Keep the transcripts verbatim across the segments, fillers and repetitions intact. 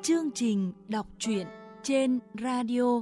chương trình đọc truyện trên radio.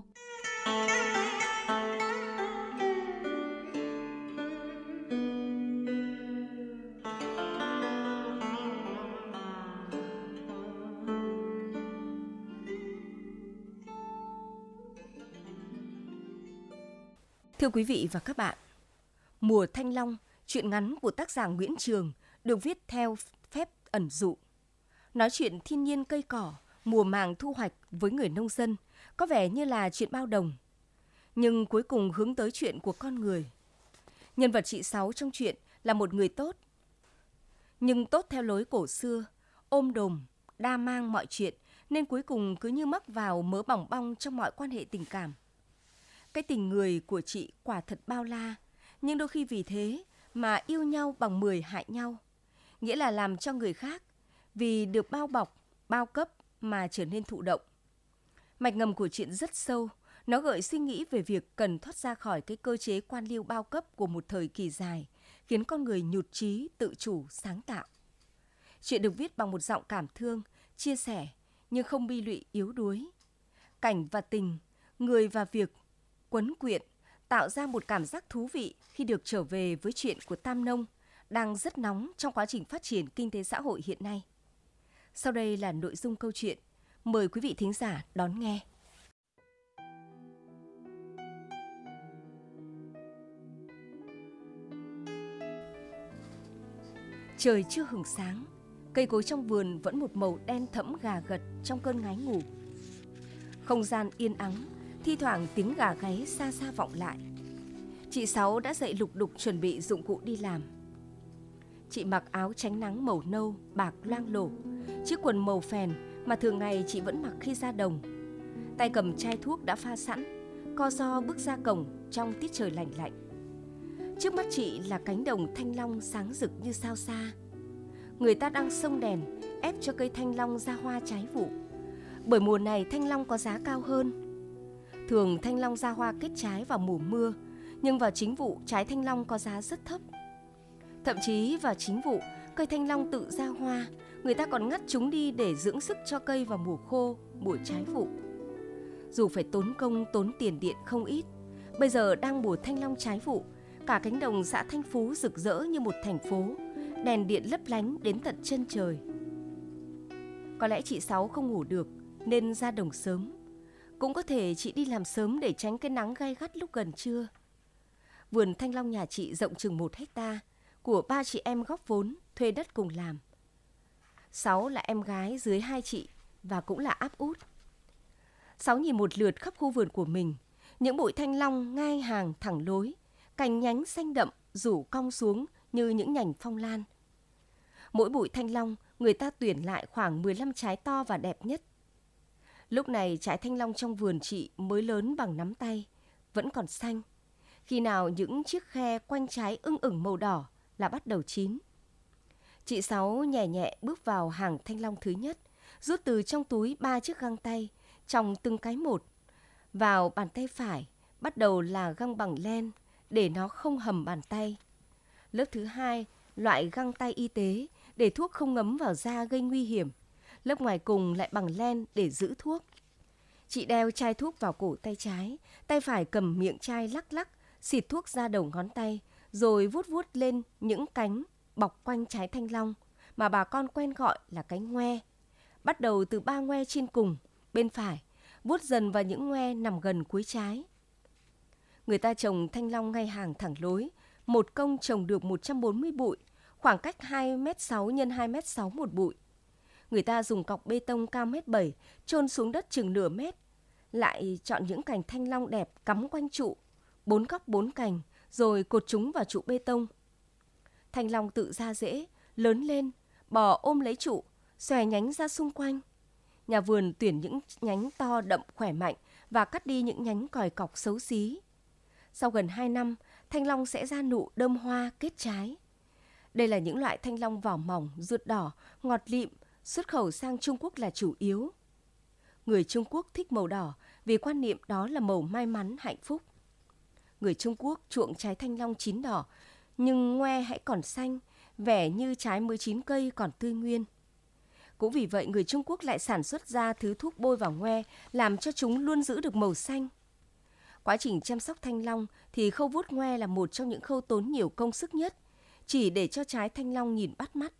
Thưa quý vị và các bạn, Mùa Thanh Long, truyện ngắn của tác giả Nguyễn Trường, được viết theo phép ẩn dụ. Nói chuyện thiên nhiên cây cỏ, mùa màng thu hoạch với người nông dân, có vẻ như là chuyện bao đồng. Nhưng cuối cùng hướng tới chuyện của con người. Nhân vật chị Sáu trong chuyện là một người tốt. Nhưng tốt theo lối cổ xưa, ôm đồm, đa mang mọi chuyện, nên cuối cùng cứ như mắc vào mớ bòng bong trong mọi quan hệ tình cảm. Cái tình người của chị quả thật bao la, nhưng đôi khi vì thế mà yêu nhau bằng mười hại nhau. Nghĩa là làm cho người khác, vì được bao bọc, bao cấp mà trở nên thụ động. Mạch ngầm của chuyện rất sâu, nó gợi suy nghĩ về việc cần thoát ra khỏi cái cơ chế quan liêu bao cấp của một thời kỳ dài, khiến con người nhụt chí, tự chủ, sáng tạo. Chuyện được viết bằng một giọng cảm thương, chia sẻ, nhưng không bi lụy yếu đuối. Cảnh và tình, người và việc, quấn quyện, tạo ra một cảm giác thú vị khi được trở về với chuyện của Tam Nông, đang rất nóng trong quá trình phát triển kinh tế xã hội hiện nay. Sau đây là nội dung câu chuyện. Mời quý vị thính giả đón nghe. Trời chưa hửng sáng, cây cối trong vườn vẫn một màu đen thẫm gà gật trong cơn ngái ngủ. Không gian yên ắng, thi thoảng tiếng gà gáy xa xa vọng lại. Chị Sáu đã dậy lục đục chuẩn bị dụng cụ đi làm. Chị mặc áo tránh nắng màu nâu, bạc loang lổ, chiếc quần màu phèn mà thường ngày chị vẫn mặc khi ra đồng. Tay cầm chai thuốc đã pha sẵn, co ro bước ra cổng trong tiết trời lạnh lạnh. Trước mắt chị là cánh đồng thanh long sáng rực như sao xa. Người ta đang xông đèn ép cho cây thanh long ra hoa trái vụ. Bởi mùa này thanh long có giá cao hơn. Thường thanh long ra hoa kết trái vào mùa mưa, nhưng vào chính vụ trái thanh long có giá rất thấp. Thậm chí vào chính vụ, cây thanh long tự ra hoa, người ta còn ngắt chúng đi để dưỡng sức cho cây vào mùa khô, mùa trái vụ. Dù phải tốn công, tốn tiền điện không ít, bây giờ đang mùa thanh long trái vụ, cả cánh đồng xã Thanh Phú rực rỡ như một thành phố, đèn điện lấp lánh đến tận chân trời. Có lẽ chị Sáu không ngủ được nên ra đồng sớm. Cũng có thể chị đi làm sớm để tránh cái nắng gay gắt lúc gần trưa. Vườn thanh long nhà chị rộng chừng một hecta, của ba chị em góp vốn, thuê đất cùng làm. Sáu là em gái dưới hai chị và cũng là áp út. Sáu nhìn một lượt khắp khu vườn của mình, những bụi thanh long ngai hàng thẳng lối, cành nhánh xanh đậm rủ cong xuống như những nhành phong lan. Mỗi bụi thanh long người ta tuyển lại khoảng mười lăm trái to và đẹp nhất. Lúc này trái thanh long trong vườn chị mới lớn bằng nắm tay, vẫn còn xanh. Khi nào những chiếc khe quanh trái ưng ửng màu đỏ là bắt đầu chín. Chị Sáu nhẹ nhẹ bước vào hàng thanh long thứ nhất, rút từ trong túi ba chiếc găng tay, tròng từng cái một. Vào bàn tay phải, bắt đầu là găng bằng len, để nó không hầm bàn tay. Lớp thứ hai, loại găng tay y tế, để thuốc không ngấm vào da gây nguy hiểm. Lớp ngoài cùng lại bằng len để giữ thuốc. Chị đeo chai thuốc vào cổ tay trái, tay phải cầm miệng chai lắc lắc, xịt thuốc ra đầu ngón tay, rồi vuốt vuốt lên những cánh bọc quanh trái thanh long mà bà con quen gọi là cánh ngoe. Bắt đầu từ ba ngoe trên cùng, bên phải, vuốt dần vào những ngoe nằm gần cuối trái. Người ta trồng thanh long ngay hàng thẳng lối, một công trồng được một trăm bốn mươi bụi, khoảng cách hai mét sáu nhân hai mét sáu một bụi. Người ta dùng cọc bê tông cao mét bảy, chôn xuống đất chừng nửa mét, lại chọn những cành thanh long đẹp cắm quanh trụ, bốn góc bốn cành, rồi cột chúng vào trụ bê tông. Thanh long tự ra rễ, lớn lên, bò ôm lấy trụ, xòe nhánh ra xung quanh. Nhà vườn tuyển những nhánh to đậm khỏe mạnh và cắt đi những nhánh còi cọc xấu xí. Sau gần hai năm, thanh long sẽ ra nụ đơm hoa kết trái. Đây là những loại thanh long vỏ mỏng, ruột đỏ, ngọt lịm, xuất khẩu sang Trung Quốc là chủ yếu. Người Trung Quốc thích màu đỏ vì quan niệm đó là màu may mắn, hạnh phúc. Người Trung Quốc chuộng trái thanh long chín đỏ, nhưng ngoe hãy còn xanh, vẻ như trái mới chín cây còn tươi nguyên. Cũng vì vậy người Trung Quốc lại sản xuất ra thứ thuốc bôi vào ngoe làm cho chúng luôn giữ được màu xanh. Quá trình chăm sóc thanh long thì khâu vuốt ngoe là một trong những khâu tốn nhiều công sức nhất, chỉ để cho trái thanh long nhìn bắt mắt.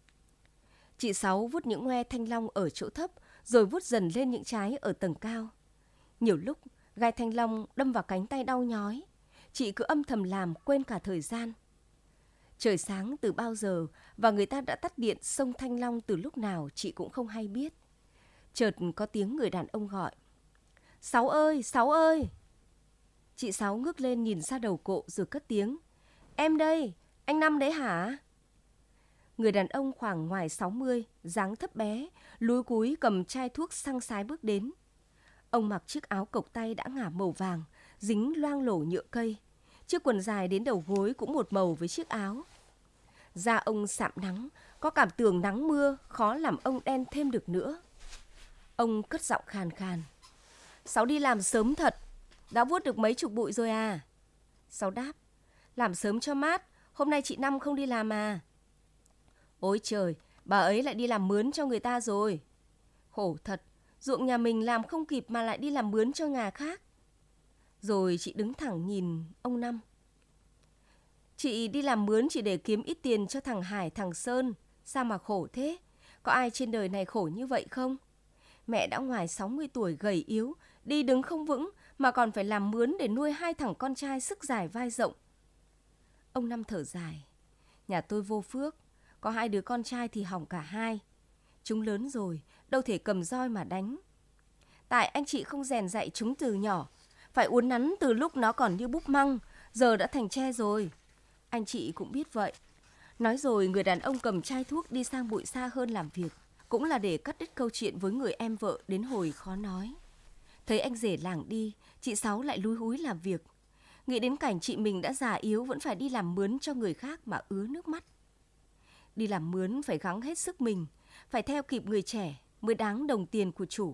Chị Sáu vuốt những ngoe thanh long ở chỗ thấp, rồi vuốt dần lên những trái ở tầng cao. Nhiều lúc, gai thanh long đâm vào cánh tay đau nhói. Chị cứ âm thầm làm quên cả thời gian. Trời sáng từ bao giờ và người ta đã tắt điện xông thanh long từ lúc nào chị cũng không hay biết. Chợt có tiếng người đàn ông gọi. Sáu ơi, Sáu ơi! Chị Sáu ngước lên nhìn ra đầu cộ rồi cất tiếng. Em đây, anh Năm đấy hả? Người đàn ông khoảng ngoài sáu mươi, dáng thấp bé, lúi cúi cầm chai thuốc xăng sái bước đến. Ông mặc chiếc áo cộc tay đã ngả màu vàng, dính loang lổ nhựa cây. Chiếc quần dài đến đầu gối cũng một màu với chiếc áo. Da ông sạm nắng, có cảm tưởng nắng mưa khó làm ông đen thêm được nữa. Ông cất giọng khàn khàn. Sáu đi làm sớm thật, đã vuốt được mấy chục bụi rồi à? Sáu đáp. Làm sớm cho mát, hôm nay chị Năm không đi làm à? Ôi trời, bà ấy lại đi làm mướn cho người ta rồi. Khổ thật, ruộng nhà mình làm không kịp mà lại đi làm mướn cho nhà khác. Rồi chị đứng thẳng nhìn ông Năm. Chị đi làm mướn chỉ để kiếm ít tiền cho thằng Hải, thằng Sơn. Sao mà khổ thế? Có ai trên đời này khổ như vậy không? Mẹ đã ngoài sáu mươi tuổi gầy yếu, đi đứng không vững mà còn phải làm mướn để nuôi hai thằng con trai sức dài vai rộng. Ông Năm thở dài. Nhà tôi vô phước, có hai đứa con trai thì hỏng cả hai. Chúng lớn rồi, đâu thể cầm roi mà đánh. Tại anh chị không rèn dạy chúng từ nhỏ, phải uốn nắn từ lúc nó còn như búp măng, giờ đã thành tre rồi. Anh chị cũng biết vậy. Nói rồi người đàn ông cầm chai thuốc đi sang bụi xa hơn làm việc, cũng là để cắt đứt câu chuyện với người em vợ đến hồi khó nói. Thấy anh rể làng đi, chị Sáu lại lúi húi làm việc. Nghĩ đến cảnh chị mình đã già yếu vẫn phải đi làm mướn cho người khác mà ứa nước mắt. Đi làm mướn phải gắng hết sức mình, phải theo kịp người trẻ mới đáng đồng tiền của chủ.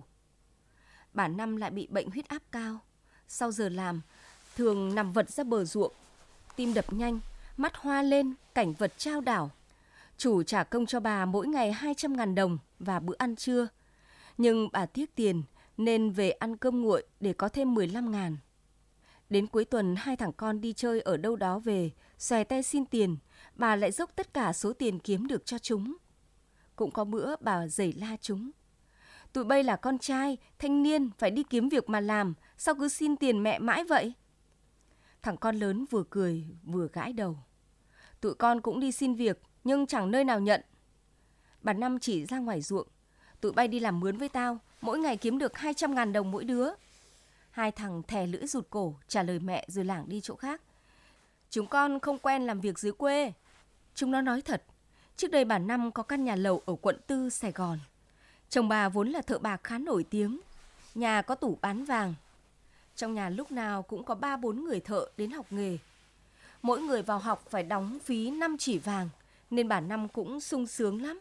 Bà Năm lại bị bệnh huyết áp cao. Sau giờ làm, thường nằm vật ra bờ ruộng, tim đập nhanh, mắt hoa lên, cảnh vật chao đảo. Chủ trả công cho bà mỗi ngày hai trăm ngàn đồng và bữa ăn trưa. Nhưng bà tiếc tiền nên về ăn cơm nguội để có thêm mười lăm ngàn. Đến cuối tuần hai thằng con đi chơi ở đâu đó về, xòe tay xin tiền, bà lại dốc tất cả số tiền kiếm được cho chúng. Cũng có bữa bà giày la chúng. Tụi bay là con trai, thanh niên, phải đi kiếm việc mà làm, sao cứ xin tiền mẹ mãi vậy? Thằng con lớn vừa cười vừa gãi đầu. Tụi con cũng đi xin việc, nhưng chẳng nơi nào nhận. Bà Năm chỉ ra ngoài ruộng. Tụi bay đi làm mướn với tao, mỗi ngày kiếm được hai trăm ngàn đồng mỗi đứa. Hai thằng thè lưỡi rụt cổ, trả lời mẹ rồi lảng đi chỗ khác. Chúng con không quen làm việc dưới quê. Chúng nó nói thật. Trước đây bà Năm có căn nhà lầu ở quận tư, Sài Gòn. Chồng bà vốn là thợ bạc khá nổi tiếng. Nhà có tủ bán vàng. Trong nhà lúc nào cũng có ba bốn người thợ đến học nghề. Mỗi người vào học phải đóng phí năm chỉ vàng, nên bà Năm cũng sung sướng lắm.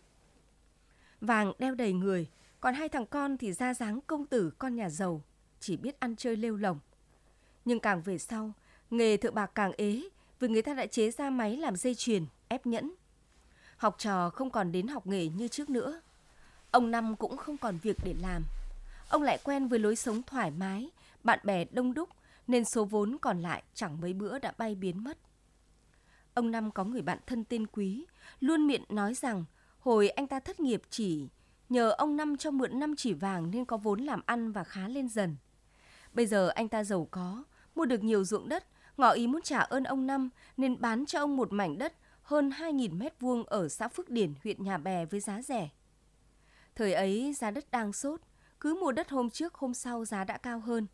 Vàng đeo đầy người, còn hai thằng con thì ra dáng công tử con nhà giàu, chỉ biết ăn chơi lêu lổng. Nhưng càng về sau, nghề thợ bạc càng ế, vì người ta đã chế ra máy làm dây chuyền, ép nhẫn. Học trò không còn đến học nghề như trước nữa. Ông Năm cũng không còn việc để làm. Ông lại quen với lối sống thoải mái, bạn bè đông đúc, nên số vốn còn lại chẳng mấy bữa đã bay biến mất. Ông Năm có người bạn thân tên Quý, luôn miệng nói rằng hồi anh ta thất nghiệp chỉ nhờ ông Năm cho mượn năm chỉ vàng nên có vốn làm ăn và khá lên dần. Bây giờ anh ta giàu có, mua được nhiều ruộng đất, ngỏ ý muốn trả ơn ông Năm nên bán cho ông một mảnh đất hơn hai nghìn mét vuông ở xã Phước Điển, huyện Nhà Bè với giá rẻ. Thời ấy giá đất đang sốt, cứ mua đất hôm trước hôm sau giá đã cao hơn.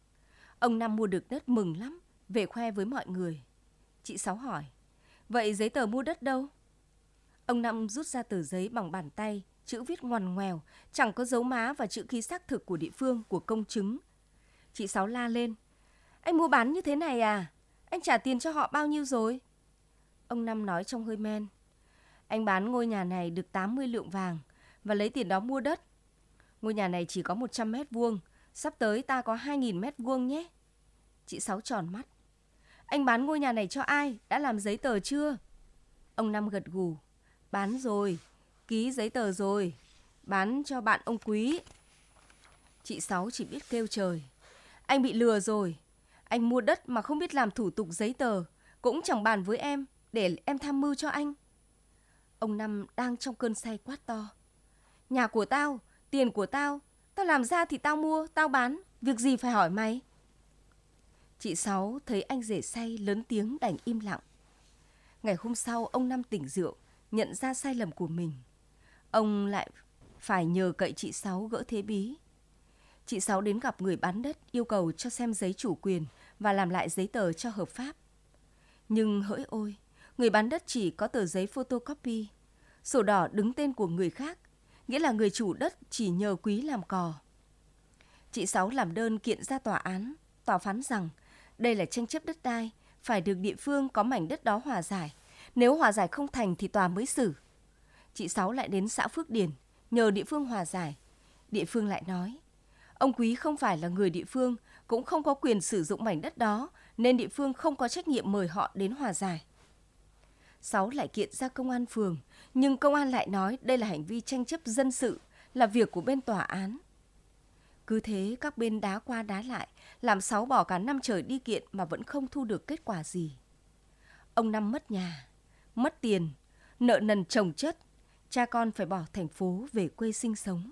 Ông Năm mua được đất mừng lắm, về khoe với mọi người. Chị Sáu hỏi, vậy giấy tờ mua đất đâu? Ông Năm rút ra tờ giấy bằng bàn tay, chữ viết ngoằn ngoèo, chẳng có dấu má và chữ ký xác thực của địa phương, của công chứng. Chị Sáu la lên, anh mua bán như thế này à? Anh trả tiền cho họ bao nhiêu rồi? Ông Năm nói trong hơi men, anh bán ngôi nhà này được tám mươi lượng vàng và lấy tiền đó mua đất. Ngôi nhà này chỉ có một trăm mét vuông, sắp tới ta có hai nghìn mét vuông nhé. Chị Sáu tròn mắt. Anh bán ngôi nhà này cho ai? Đã làm giấy tờ chưa? Ông Năm gật gù. Bán rồi, ký giấy tờ rồi. Bán cho bạn ông Quý. Chị Sáu chỉ biết kêu trời. Anh bị lừa rồi. Anh mua đất mà không biết làm thủ tục giấy tờ, cũng chẳng bàn với em để em tham mưu cho anh. Ông Năm đang trong cơn say quát to. Nhà của tao, tiền của tao, tao làm ra thì tao mua, tao bán, việc gì phải hỏi mày. Chị Sáu thấy anh rể say lớn tiếng đành im lặng. Ngày hôm sau ông Năm tỉnh rượu, nhận ra sai lầm của mình. Ông lại phải nhờ cậy chị Sáu gỡ thế bí. Chị Sáu đến gặp người bán đất yêu cầu cho xem giấy chủ quyền và làm lại giấy tờ cho hợp pháp. Nhưng hỡi ôi, người bán đất chỉ có tờ giấy photocopy, sổ đỏ đứng tên của người khác, nghĩa là người chủ đất chỉ nhờ Quý làm cò. Chị Sáu làm đơn kiện ra tòa án, tòa phán rằng đây là tranh chấp đất đai, phải được địa phương có mảnh đất đó hòa giải. Nếu hòa giải không thành thì tòa mới xử. Chị Sáu lại đến xã Phước Điền, nhờ địa phương hòa giải. Địa phương lại nói, ông Quý không phải là người địa phương, cũng không có quyền sử dụng mảnh đất đó, nên địa phương không có trách nhiệm mời họ đến hòa giải. Sáu lại kiện ra công an phường, nhưng công an lại nói đây là hành vi tranh chấp dân sự, là việc của bên tòa án. Cứ thế các bên đá qua đá lại, làm Sáu bỏ cả năm trời đi kiện mà vẫn không thu được kết quả gì. Ông Năm mất nhà, mất tiền, nợ nần chồng chất, cha con phải bỏ thành phố về quê sinh sống.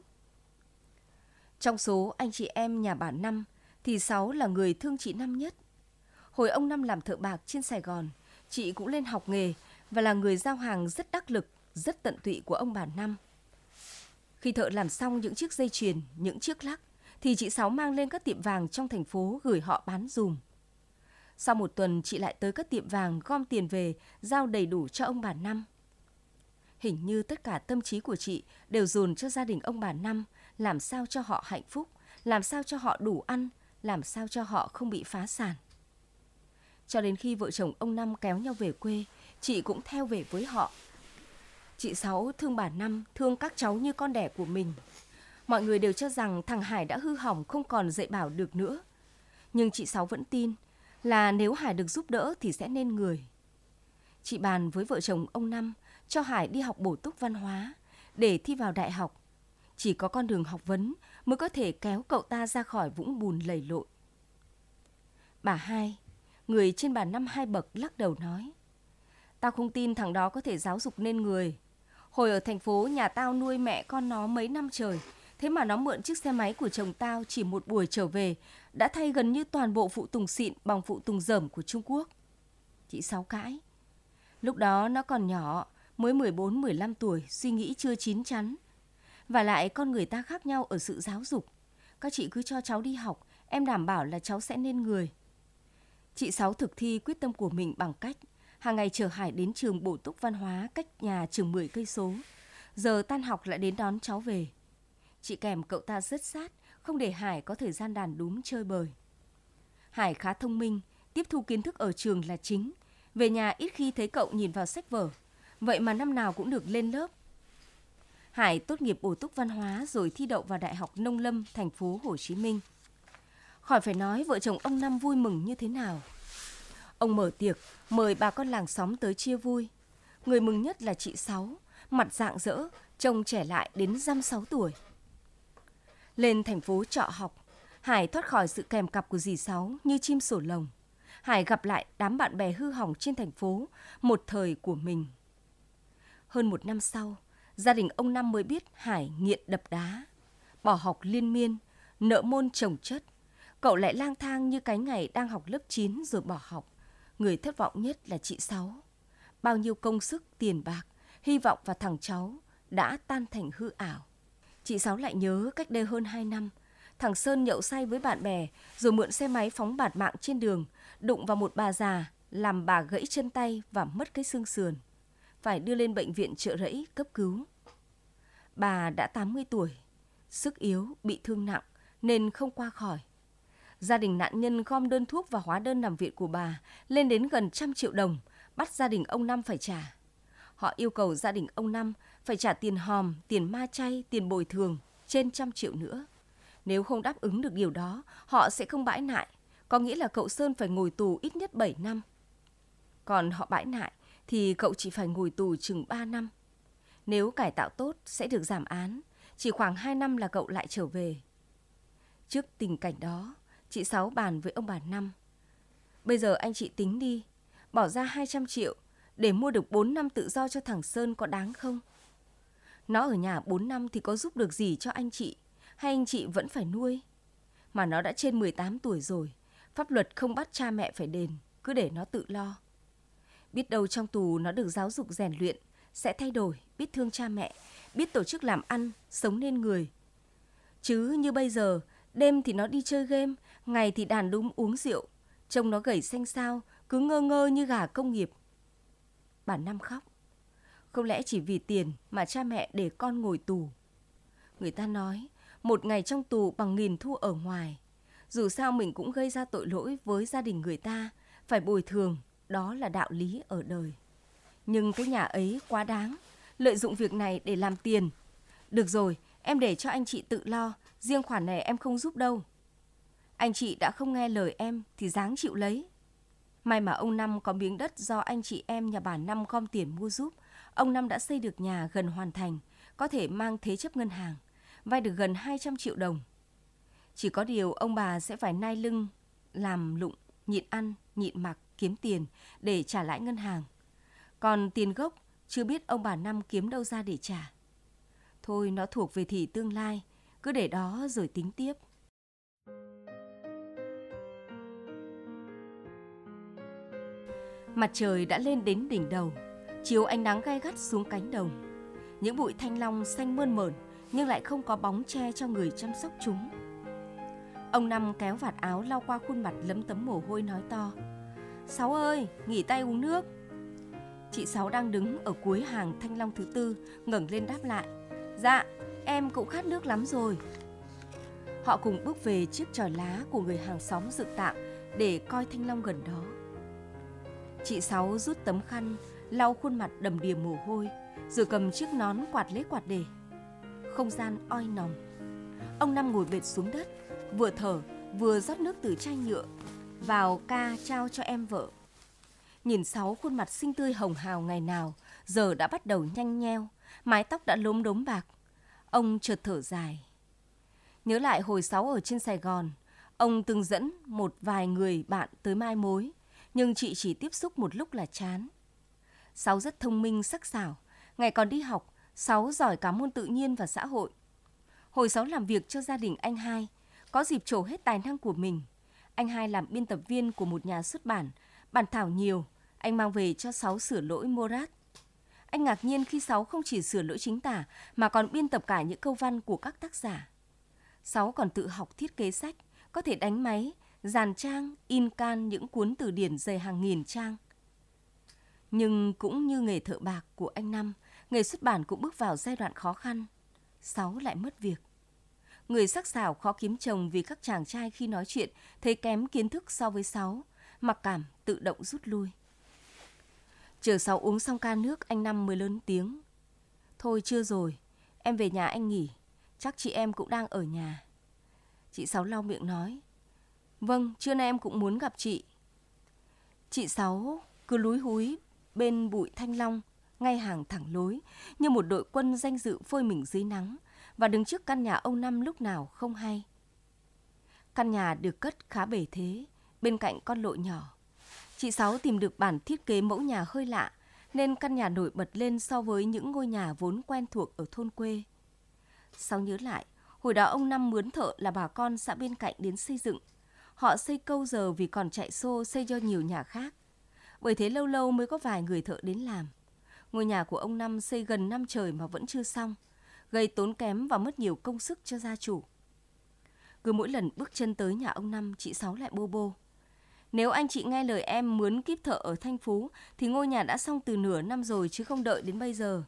Trong số anh chị em nhà bà Năm thì Sáu là người thương chị Năm nhất. Hồi ông Năm làm thợ bạc trên Sài Gòn, chị cũng lên học nghề và là người giao hàng rất đắc lực, rất tận tụy của ông bà Năm. Khi thợ làm xong những chiếc dây chuyền, những chiếc lắc, thì chị Sáu mang lên các tiệm vàng trong thành phố gửi họ bán dùm. Sau một tuần chị lại tới các tiệm vàng gom tiền về, giao đầy đủ cho ông bà Năm. Hình như tất cả tâm trí của chị đều dồn cho gia đình ông bà Năm, làm sao cho họ hạnh phúc, làm sao cho họ đủ ăn, làm sao cho họ không bị phá sản. Cho đến khi vợ chồng ông Năm kéo nhau về quê, chị cũng theo về với họ. Chị Sáu thương bà Năm, thương các cháu như con đẻ của mình. Mọi người đều cho rằng thằng Hải đã hư hỏng không còn dạy bảo được nữa. Nhưng chị Sáu vẫn tin là nếu Hải được giúp đỡ thì sẽ nên người. Chị bàn với vợ chồng ông Năm cho Hải đi học bổ túc văn hóa để thi vào đại học. Chỉ có con đường học vấn mới có thể kéo cậu ta ra khỏi vũng bùn lầy lội. Bà Hai, người trên bà Năm hai bậc, lắc đầu nói: Tao không tin thằng đó có thể giáo dục nên người. Hồi ở thành phố nhà tao nuôi mẹ con nó mấy năm trời, thế mà nó mượn chiếc xe máy của chồng tao chỉ một buổi trở về đã thay gần như toàn bộ phụ tùng xịn bằng phụ tùng dởm của Trung Quốc. Chị Sáu cãi: Lúc đó nó còn nhỏ, mới mười bốn mười lăm tuổi, suy nghĩ chưa chín chắn. Và lại con người ta khác nhau ở sự giáo dục. Các chị cứ cho cháu đi học, em đảm bảo là cháu sẽ nên người. Chị Sáu thực thi quyết tâm của mình bằng cách hàng ngày chở Hải đến trường bổ túc văn hóa cách nhà chừng mười cây số. Giờ tan học lại đến đón cháu về. Chị kèm cậu ta rất sát, không để Hải có thời gian đàn đúm chơi bời. Hải khá thông minh, tiếp thu kiến thức ở trường là chính. Về nhà ít khi thấy cậu nhìn vào sách vở, vậy mà năm nào cũng được lên lớp. Hải tốt nghiệp bổ túc văn hóa rồi thi đậu vào Đại học Nông lâm thành phố Hồ Chí Minh. Khỏi phải nói vợ chồng ông Năm vui mừng như thế nào. Ông mở tiệc, mời bà con làng xóm tới chia vui. Người mừng nhất là chị Sáu, mặt rạng rỡ, trông trẻ lại đến dăm sáu tuổi. Lên thành phố trọ học, Hải thoát khỏi sự kèm cặp của dì Sáu như chim sổ lồng. Hải gặp lại đám bạn bè hư hỏng trên thành phố, một thời của mình. Hơn một năm sau, gia đình ông Năm mới biết Hải nghiện đập đá, bỏ học liên miên, nợ môn chồng chất. Cậu lại lang thang như cái ngày đang học lớp chín rồi bỏ học. Người thất vọng nhất là chị Sáu. Bao nhiêu công sức, tiền bạc, hy vọng vào thằng cháu đã tan thành hư ảo. Chị Sáu lại nhớ cách đây hơn hai năm, thằng Sơn nhậu say với bạn bè rồi mượn xe máy phóng bạt mạng trên đường, đụng vào một bà già, làm bà gãy chân tay và mất cái xương sườn. Phải đưa lên bệnh viện Chợ Rẫy cấp cứu. Bà đã tám mươi tuổi, sức yếu, bị thương nặng nên không qua khỏi. Gia đình nạn nhân gom đơn thuốc và hóa đơn nằm viện của bà lên đến gần trăm triệu đồng, bắt gia đình ông Năm phải trả. Họ yêu cầu gia đình ông Năm phải trả tiền hòm, tiền ma chay, tiền bồi thường, trên trăm triệu nữa. Nếu không đáp ứng được điều đó, họ sẽ không bãi nại, có nghĩa là cậu Sơn phải ngồi tù ít nhất bảy năm. Còn họ bãi nại thì cậu chỉ phải ngồi tù chừng ba năm. Nếu cải tạo tốt sẽ được giảm án, Chỉ khoảng hai năm là cậu lại trở về. Trước tình cảnh đó, chị Sáu bàn với ông bà Năm. Bây giờ anh chị tính đi, bỏ ra hai trăm triệu để mua được bốn năm tự do cho thằng Sơn có đáng không? Nó ở nhà bốn năm thì có giúp được gì cho anh chị, hay anh chị vẫn phải nuôi? Mà nó đã trên mười tám tuổi rồi, pháp luật không bắt cha mẹ phải đền, cứ để nó tự lo. Biết đâu trong tù nó được giáo dục rèn luyện, sẽ thay đổi, biết thương cha mẹ, biết tổ chức làm ăn, sống nên người. Chứ như bây giờ, đêm thì nó đi chơi game, ngày thì đàn đúm uống rượu, trông nó gầy xanh xao, cứ ngơ ngơ như gà công nghiệp. Bà Năm khóc. Không lẽ chỉ vì tiền mà cha mẹ để con ngồi tù? Người ta nói, một ngày trong tù bằng nghìn thu ở ngoài. Dù sao mình cũng gây ra tội lỗi với gia đình người ta, phải bồi thường, đó là đạo lý ở đời. Nhưng cái nhà ấy quá đáng, lợi dụng việc này để làm tiền. Được rồi, em để cho anh chị tự lo, riêng khoản này em không giúp đâu. Anh chị đã không nghe lời em thì ráng chịu lấy. May mà ông Năm có miếng đất do anh chị em nhà bà Năm gom tiền mua giúp. Ông Năm đã xây được nhà gần hoàn thành, có thể mang thế chấp ngân hàng, vay được gần hai trăm triệu đồng. Chỉ có điều ông bà sẽ phải nai lưng, làm lụng, nhịn ăn, nhịn mặc, kiếm tiền để trả lãi ngân hàng. Còn tiền gốc, chưa biết ông bà Năm kiếm đâu ra để trả. Thôi nó thuộc về thì tương lai, cứ để đó rồi tính tiếp. Mặt trời đã lên đến đỉnh đầu, chiếu ánh nắng gay gắt xuống cánh đồng. Những bụi thanh long xanh mơn mởn nhưng lại không có bóng che cho người chăm sóc chúng. Ông Năm kéo vạt áo lau qua khuôn mặt lấm tấm mồ hôi nói to: Sáu ơi, nghỉ tay uống nước. Chị Sáu đang đứng ở cuối hàng thanh long thứ tư, ngẩng lên đáp lại: Dạ, em cũng khát nước lắm rồi. Họ cùng bước về chiếc chòi lá của người hàng xóm dựng tạm để coi thanh long gần đó. Chị Sáu rút tấm khăn lau khuôn mặt đầm đìa mồ hôi, rồi cầm chiếc nón quạt lấy quạt để. Không gian oi nồng. Ông Năm ngồi bệt xuống đất, vừa thở vừa rót nước từ chai nhựa vào ca trao cho em vợ. Nhìn Sáu khuôn mặt xinh tươi hồng hào ngày nào giờ đã bắt đầu nhanh nheo, mái tóc đã lốm đốm bạc. Ông chợt thở dài. Nhớ lại hồi Sáu ở trên Sài Gòn, ông từng dẫn một vài người bạn tới mai mối, nhưng chị chỉ tiếp xúc một lúc là chán. Sáu rất thông minh, sắc sảo. Ngày còn đi học, Sáu giỏi cả môn tự nhiên và xã hội. Hồi Sáu làm việc cho gia đình anh hai, có dịp trổ hết tài năng của mình. Anh hai làm biên tập viên của một nhà xuất bản, bản thảo nhiều, anh mang về cho Sáu sửa lỗi Morat. Anh ngạc nhiên khi Sáu không chỉ sửa lỗi chính tả mà còn biên tập cả những câu văn của các tác giả. Sáu còn tự học thiết kế sách, có thể đánh máy, dàn trang, in can những cuốn từ điển dày hàng nghìn trang. Nhưng cũng như nghề thợ bạc của anh Năm, nghề xuất bản cũng bước vào giai đoạn khó khăn. Sáu lại mất việc. Người sắc sảo khó kiếm chồng vì các chàng trai khi nói chuyện thấy kém kiến thức so với Sáu, mặc cảm tự động rút lui. Chờ Sáu uống xong ca nước, anh Năm mới lớn tiếng: Thôi chưa rồi, em về nhà anh nghỉ, chắc chị em cũng đang ở nhà. Chị Sáu lau miệng nói: Vâng, trưa nay em cũng muốn gặp chị. Chị Sáu cứ lúi húi bên bụi thanh long, ngay hàng thẳng lối, như một đội quân danh dự phơi mình dưới nắng, và đứng trước căn nhà ông Năm lúc nào không hay. Căn nhà được cất khá bề thế, bên cạnh con lộ nhỏ. Chị Sáu tìm được bản thiết kế mẫu nhà hơi lạ, nên căn nhà nổi bật lên so với những ngôi nhà vốn quen thuộc ở thôn quê. Sáu nhớ lại, hồi đó ông Năm mướn thợ là bà con xã bên cạnh đến xây dựng. Họ xây câu giờ vì còn chạy xô xây cho nhiều nhà khác. Bởi thế lâu lâu mới có vài người thợ đến làm. Ngôi nhà của ông Năm xây gần năm trời mà vẫn chưa xong, gây tốn kém và mất nhiều công sức cho gia chủ. Cứ mỗi lần bước chân tới nhà ông Năm, chị Sáu lại bô bô: Nếu anh chị nghe lời em mướn kíp thợ ở Thanh Phú thì ngôi nhà đã xong từ nửa năm rồi chứ không đợi đến bây giờ.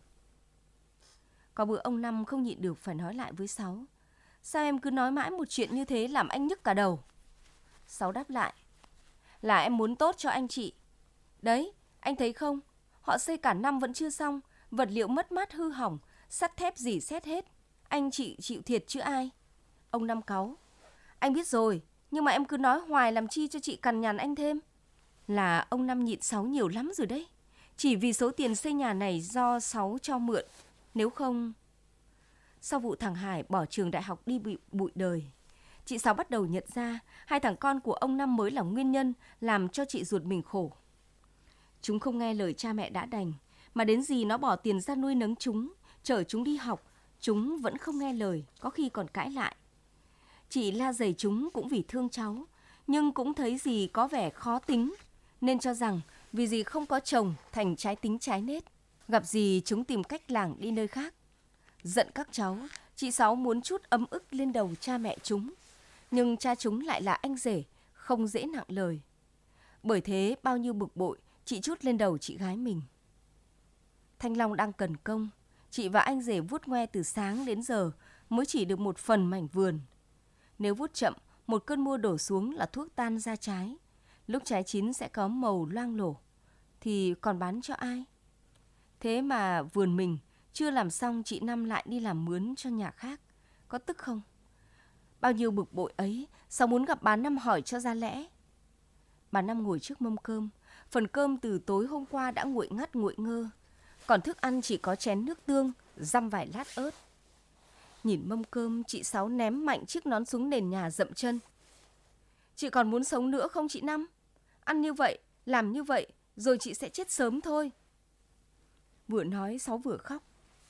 Có bữa ông Năm không nhịn được phải nói lại với Sáu: Sao em cứ nói mãi một chuyện như thế làm anh nhức cả đầu? Sáu đáp lại: Là em muốn tốt cho anh chị. Đấy, anh thấy không? Họ xây cả năm vẫn chưa xong, vật liệu mất mát hư hỏng, sắt thép rỉ sét hết. Anh chị chịu thiệt chứ ai? Ông Năm cáu: Anh biết rồi, nhưng mà em cứ nói hoài làm chi cho chị cằn nhằn anh thêm. Là ông Năm nhịn Sáu nhiều lắm rồi đấy. Chỉ vì số tiền xây nhà này do Sáu cho mượn. Nếu không... sau vụ thằng Hải bỏ trường đại học đi bị bụi đời, chị Sáu bắt đầu nhận ra hai thằng con của ông Năm mới là nguyên nhân làm cho chị ruột mình khổ. Chúng không nghe lời cha mẹ đã đành, mà đến gì nó bỏ tiền ra nuôi nấng chúng, chở chúng đi học, chúng vẫn không nghe lời, có khi còn cãi lại. Chị la dày chúng cũng vì thương cháu, nhưng cũng thấy dì có vẻ khó tính, nên cho rằng vì dì không có chồng thành trái tính trái nết. Gặp dì chúng tìm cách lảng đi nơi khác. Giận các cháu, chị Sáu muốn trút ấm ức lên đầu cha mẹ chúng, nhưng cha chúng lại là anh rể, không dễ nặng lời. Bởi thế bao nhiêu bực bội chị trút lên đầu chị gái mình. Thanh Long đang cần công, chị và anh rể vuốt ngoe từ sáng đến giờ mới chỉ được một phần mảnh vườn. Nếu vuốt chậm, một cơn mưa đổ xuống là thuốc tan ra trái. Lúc trái chín sẽ có màu loang lổ, thì còn bán cho ai? Thế mà vườn mình chưa làm xong, chị Năm lại đi làm mướn cho nhà khác. Có tức không? Bao nhiêu bực bội ấy, Sáu muốn gặp bà Năm hỏi cho ra lẽ. Bà Năm ngồi trước mâm cơm. Phần cơm từ tối hôm qua đã nguội ngắt nguội ngơ. Còn thức ăn chỉ có chén nước tương, dăm vài lát ớt. Nhìn mâm cơm, chị Sáu ném mạnh chiếc nón xuống nền nhà dậm chân. Chị còn muốn sống nữa không chị Năm? Ăn như vậy, làm như vậy, rồi chị sẽ chết sớm thôi. Vừa nói Sáu vừa khóc.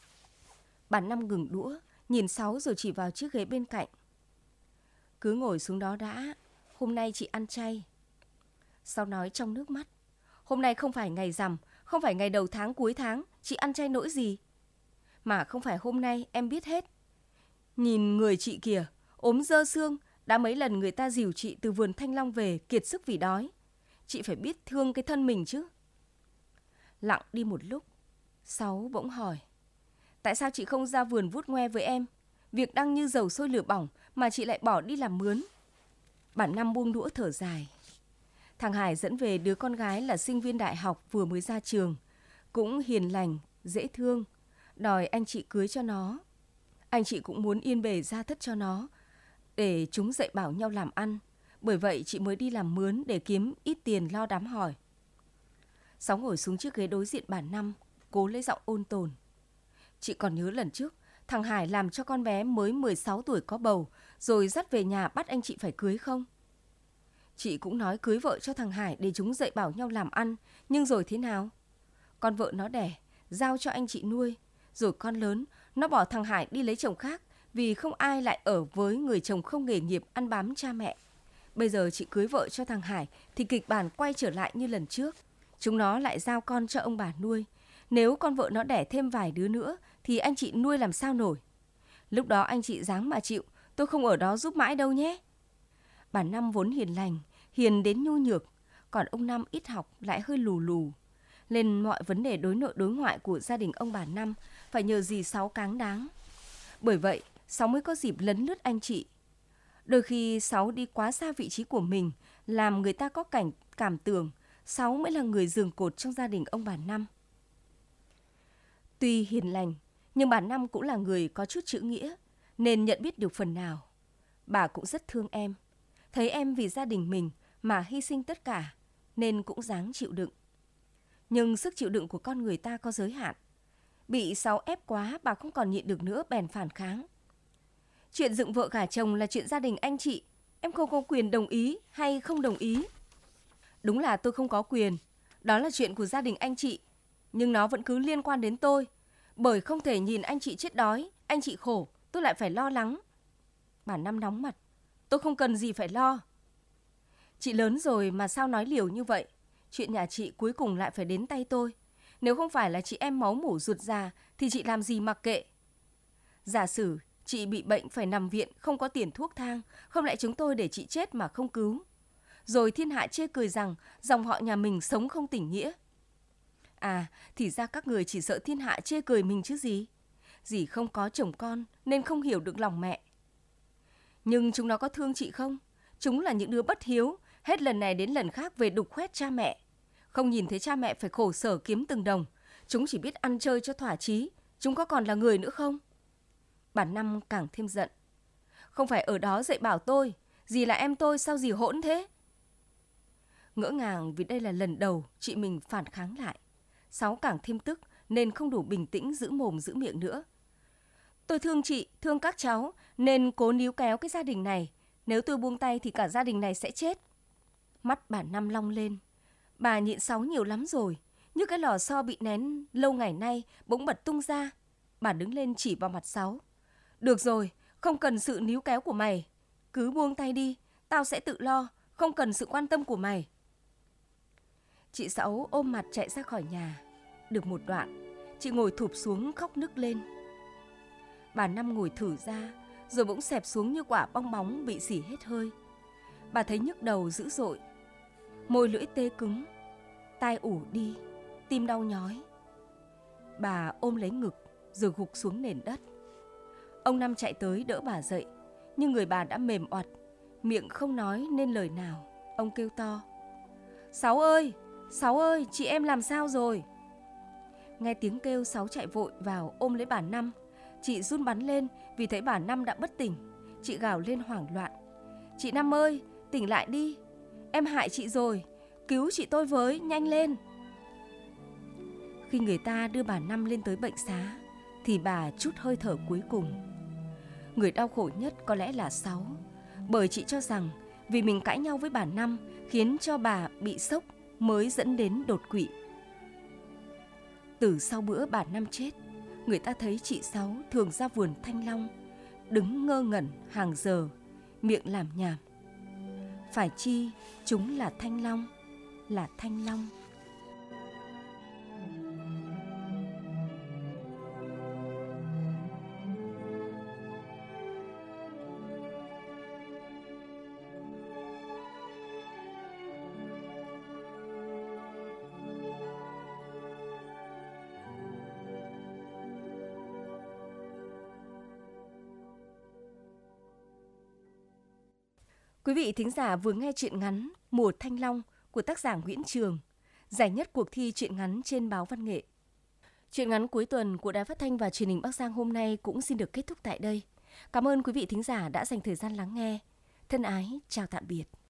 Bà Năm ngừng đũa, nhìn Sáu rồi chỉ vào chiếc ghế bên cạnh. Cứ ngồi xuống đó đã, hôm nay chị ăn chay. Sáu nói trong nước mắt. Hôm nay không phải ngày rằm, không phải ngày đầu tháng cuối tháng, chị ăn chay nỗi gì? Mà không phải hôm nay, em biết hết. Nhìn người chị kìa, ốm dơ xương, đã mấy lần người ta dìu chị từ vườn Thanh Long về kiệt sức vì đói. Chị phải biết thương cái thân mình chứ. Lặng đi một lúc, Sáu bỗng hỏi. Tại sao chị không ra vườn vuốt ngoe với em? Việc đang như dầu sôi lửa bỏng mà chị lại bỏ đi làm mướn. Bà Năm buông đũa thở dài. Thằng Hải dẫn về đứa con gái là sinh viên đại học vừa mới ra trường, cũng hiền lành, dễ thương, đòi anh chị cưới cho nó. Anh chị cũng muốn yên bề gia thất cho nó, để chúng dạy bảo nhau làm ăn. Bởi vậy chị mới đi làm mướn để kiếm ít tiền lo đám hỏi. Sáu ngồi xuống chiếc ghế đối diện bà Năm, cố lấy giọng ôn tồn. Chị còn nhớ lần trước, thằng Hải làm cho con bé mới mười sáu tuổi có bầu, rồi dắt về nhà bắt anh chị phải cưới không? Chị cũng nói cưới vợ cho thằng Hải để chúng dạy bảo nhau làm ăn, nhưng rồi thế nào? Con vợ nó đẻ, giao cho anh chị nuôi, rồi con lớn, nó bỏ thằng Hải đi lấy chồng khác, vì không ai lại ở với người chồng không nghề nghiệp ăn bám cha mẹ. Bây giờ chị cưới vợ cho thằng Hải thì kịch bản quay trở lại như lần trước. Chúng nó lại giao con cho ông bà nuôi. Nếu con vợ nó đẻ thêm vài đứa nữa thì anh chị nuôi làm sao nổi. Lúc đó anh chị dáng mà chịu, tôi không ở đó giúp mãi đâu nhé. Bà Năm vốn hiền lành, hiền đến nhu nhược, còn ông Năm ít học lại hơi lù lù. Nên mọi vấn đề đối nội đối ngoại của gia đình ông bà Năm phải nhờ dì Sáu cáng đáng. Bởi vậy, Sáu mới có dịp lấn lướt anh chị. Đôi khi Sáu đi quá xa vị trí của mình, làm người ta có cảnh cảm tưởng Sáu mới là người giường cột trong gia đình ông bà Năm. Tuy hiền lành, nhưng bà Năm cũng là người có chút chữ nghĩa, nên nhận biết được phần nào. Bà cũng rất thương em, thấy em vì gia đình mình mà hy sinh tất cả, nên cũng ráng chịu đựng. Nhưng sức chịu đựng của con người ta có giới hạn. Bị Sáu ép quá, bà không còn nhịn được nữa, bèn phản kháng. Chuyện dựng vợ gả chồng là chuyện gia đình anh chị, em không có quyền đồng ý hay không đồng ý. Đúng là tôi không có quyền, đó là chuyện của gia đình anh chị, nhưng nó vẫn cứ liên quan đến tôi, bởi không thể nhìn anh chị chết đói, anh chị khổ, tôi lại phải lo lắng. Bà Năm nóng mặt, tôi không cần gì phải lo. Chị lớn rồi mà sao nói liều như vậy, chuyện nhà chị cuối cùng lại phải đến tay tôi. Nếu không phải là chị em máu mủ ruột già thì chị làm gì mặc kệ. Giả sử chị bị bệnh phải nằm viện, không có tiền thuốc thang, không lẽ chúng tôi để chị chết mà không cứu. Rồi thiên hạ chê cười rằng dòng họ nhà mình sống không tình nghĩa. À, thì ra các người chỉ sợ thiên hạ chê cười mình chứ gì. Dì không có chồng con nên không hiểu được lòng mẹ. Nhưng chúng nó có thương chị không? Chúng là những đứa bất hiếu, hết lần này đến lần khác về đục khoét cha mẹ. Không nhìn thấy cha mẹ phải khổ sở kiếm từng đồng. Chúng chỉ biết ăn chơi cho thỏa chí. Chúng có còn là người nữa không? Bà Năm càng thêm giận. Không phải ở đó dạy bảo tôi, dì là em tôi, sao dì hỗn thế? Ngỡ ngàng vì đây là lần đầu chị mình phản kháng lại. Sáu càng thêm tức nên không đủ bình tĩnh giữ mồm giữ miệng nữa. Tôi thương chị, thương các cháu, nên cố níu kéo cái gia đình này. Nếu tôi buông tay thì cả gia đình này sẽ chết. Mắt bà Năm long lên. Bà nhịn Sáu nhiều lắm rồi. Như cái lò xo bị nén lâu ngày nay bỗng bật tung ra. Bà đứng lên chỉ vào mặt Sáu. Được rồi, không cần sự níu kéo của mày. Cứ buông tay đi, tao sẽ tự lo, không cần sự quan tâm của mày. Chị Sáu ôm mặt chạy ra khỏi nhà. Được một đoạn, chị ngồi thụp xuống khóc nức lên. Bà Năm ngồi thử ra, rồi bỗng xẹp xuống như quả bong bóng bị xỉ hết hơi. Bà thấy nhức đầu dữ dội, môi lưỡi tê cứng, tai ủ đi, tim đau nhói. Bà ôm lấy ngực rồi gục xuống nền đất. Ông Năm chạy tới đỡ bà dậy, nhưng người bà đã mềm oặt, miệng không nói nên lời nào. Ông kêu to: Sáu ơi, Sáu ơi, chị em làm sao rồi? Nghe tiếng kêu, Sáu chạy vội vào ôm lấy bà Năm. Chị run bắn lên vì thấy bà Năm đã bất tỉnh. Chị gào lên hoảng loạn: Chị Năm ơi, tỉnh lại đi, em hại chị rồi, cứu chị tôi với, nhanh lên. Khi người ta đưa bà Năm lên tới bệnh xá thì bà trút hơi thở cuối cùng. Người đau khổ nhất có lẽ là Sáu, bởi chị cho rằng vì mình cãi nhau với bà Năm khiến cho bà bị sốc mới dẫn đến đột quỵ. Từ sau bữa bà Năm chết, người ta thấy chị Sáu thường ra vườn thanh long, đứng ngơ ngẩn hàng giờ, miệng làm nhảm. Phải chi chúng là thanh long, là thanh long. Quý vị thính giả vừa nghe truyện ngắn Mùa Thanh Long của tác giả Nguyễn Trường, giải nhất cuộc thi truyện ngắn trên báo Văn nghệ. Truyện ngắn cuối tuần của Đài Phát thanh và Truyền hình Bắc Giang hôm nay cũng xin được kết thúc tại đây. Cảm ơn quý vị thính giả đã dành thời gian lắng nghe. Thân ái, chào tạm biệt.